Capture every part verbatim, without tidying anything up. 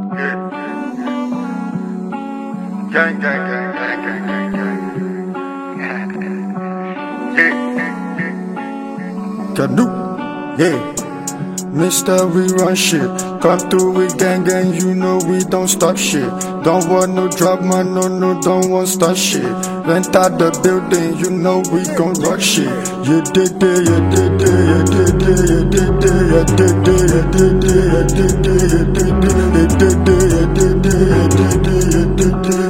Yeah. Gang, gang, gang, gang, gang, gang, gang. Yeah. Canoe, yeah. Mister We run shit. Come through with gang gang, you know we don't stop shit. Don't want no drama, no, no, don't want start shit. Rent out the building, you know we gon' rock shit. You did it, you did it, you did it, you did it, you did it, you did it, you did it, you did it, you did it, you did it, you did it, you did it, you did it, you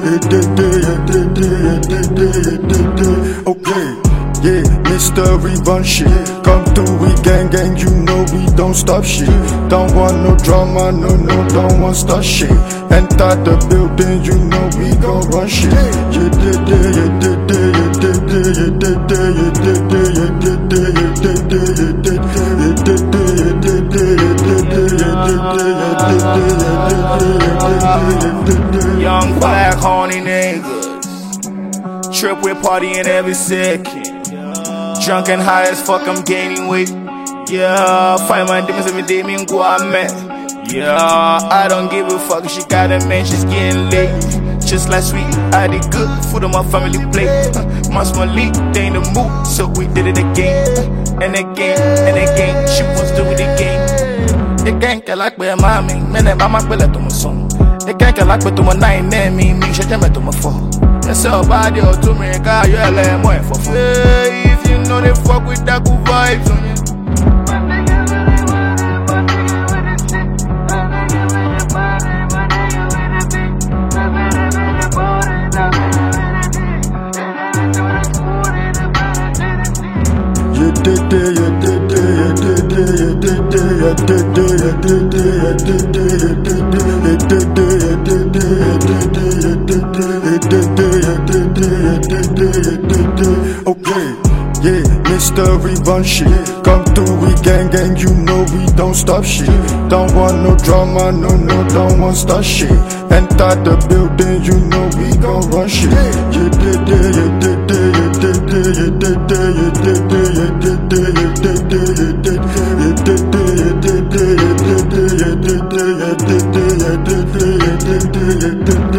did it, you did it. Okay. Yeah, Mister We run shit. Come through, we gang gang, you know we don't stop shit. Don't want no drama, no, no, don't want start shit. Enter the building, you know we gon' run shit. You did it, you did it, you did it, you did it, you did it, you did it, you did it, you did it, you did it, you did it, you did it, you did it, you did it. Young black horny niggas, trip with partying every second. Drunk and high as fuck, I'm gaining weight. Yeah, find my demons every day, me and go I'm at. Yeah, I don't give a fuck if she got a man, she's getting late. Just last week, I did good, food on my family plate. My small leak, they in the mood, so we did it again. And again, and again, she wants to do it again. The gang can like where mommy, man, and mama will let them song. The gang can like with my nine, and me, me, she can let them fall. That's all body or to me, car, you're like more for food. If you know they fuck with that good vibes on you. You did it, you did it, you did it, you did it, you did it, you did it, you did it, you did it, you did it, you did it, you did it. Okay, yeah, Mister We run shit. Come through, we gang gang, you know we don't stop shit. Don't want no drama, no, no, don't want start shit. Enter the building, you know we gon' run shit. You did it, you did it, you did it, you did it, you did it, you did it, you did it, you did it, you did it, you did it, you did it, you did it, you did it, you did it, you did it, you did it.